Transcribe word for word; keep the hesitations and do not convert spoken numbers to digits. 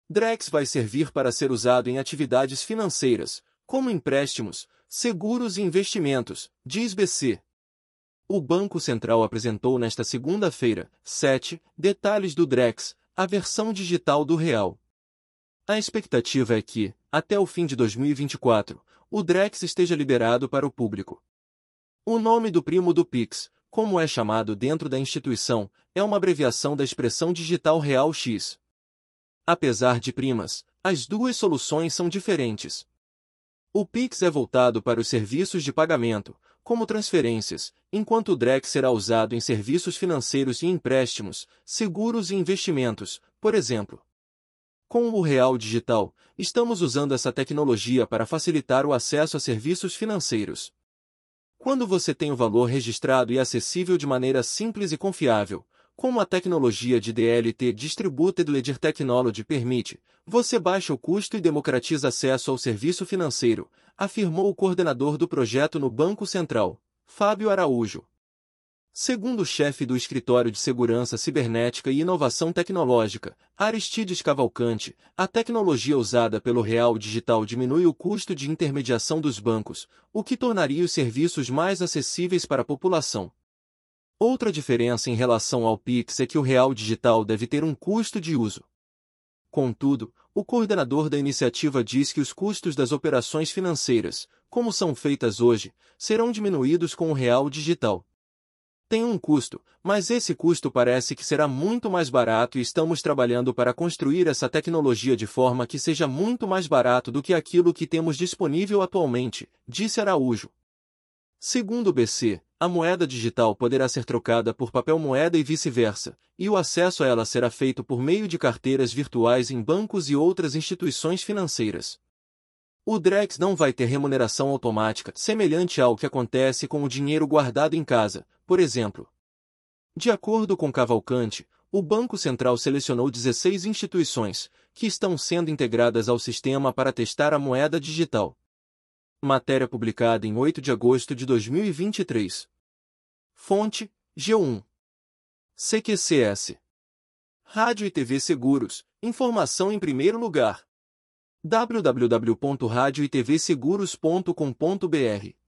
Drex vai servir para ser usado em atividades financeiras, como empréstimos, seguros e investimentos, diz B C. O Banco Central apresentou nesta segunda-feira, sete, detalhes do Drex, a versão digital do real. A expectativa é que, até o fim de dois mil e vinte e quatro, o Drex esteja liberado para o público. O nome do primo do Pix, como é chamado dentro da instituição, é uma abreviação da expressão digital real X. Apesar de primas, as duas soluções são diferentes. O Pix é voltado para os serviços de pagamento, como transferências, enquanto o Drex será usado em serviços financeiros e empréstimos, seguros e investimentos, por exemplo. Com o Real Digital, estamos usando essa tecnologia para facilitar o acesso a serviços financeiros. Quando você tem o valor registrado e acessível de maneira simples e confiável, como a tecnologia de D L T Distributed Ledger Technology permite, você baixa o custo e democratiza acesso ao serviço financeiro, afirmou o coordenador do projeto no Banco Central, Fábio Araújo. Segundo o chefe do Escritório de Segurança Cibernética e Inovação Tecnológica, Aristides Cavalcante, a tecnologia usada pelo Real Digital diminui o custo de intermediação dos bancos, o que tornaria os serviços mais acessíveis para a população. Outra diferença em relação ao Pix é que o Real Digital deve ter um custo de uso. Contudo, o coordenador da iniciativa diz que os custos das operações financeiras, como são feitas hoje, serão diminuídos com o Real Digital. Tem um custo, mas esse custo parece que será muito mais barato e estamos trabalhando para construir essa tecnologia de forma que seja muito mais barato do que aquilo que temos disponível atualmente, disse Araújo. Segundo o B C, a moeda digital poderá ser trocada por papel moeda e vice-versa, e o acesso a ela será feito por meio de carteiras virtuais em bancos e outras instituições financeiras. O Drex não vai ter remuneração automática, semelhante ao que acontece com o dinheiro guardado em casa, por exemplo. De acordo com Cavalcante, o Banco Central selecionou dezesseis instituições, que estão sendo integradas ao sistema para testar a moeda digital. Matéria publicada em oito de agosto de dois mil e vinte e três. Fonte, G um. C Q C S. Rádio e T V Seguros, informação em primeiro lugar. w w w ponto rádio e t v seguros ponto com ponto b r